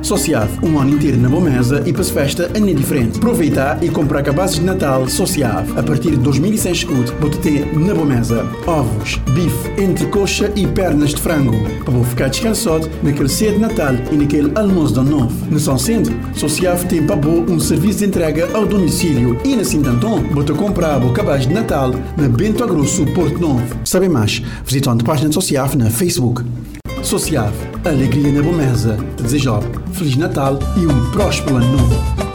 Sociaf, um ano inteiro na boa mesa e para se festa é diferente. Aproveitar e comprar cabazes de Natal Sociaf. A partir de 2006 escudo, você ter na boa mesa ovos, bife, entrecoxa e pernas de frango. Para você ficar descansado naquele ceia de Natal e naquele almoço de ano novo. No São Centro, Sociaf tem para você um serviço de entrega ao domicílio. E na Sintanton, você comprar o cabaz de Natal na Bento Agrosso, Porto Novo. Sabe mais? Visitando a página de Sociaf na Facebook. Sociaf, alegria na boa mesa. Te desejo Feliz Natal e um próspero ano novo.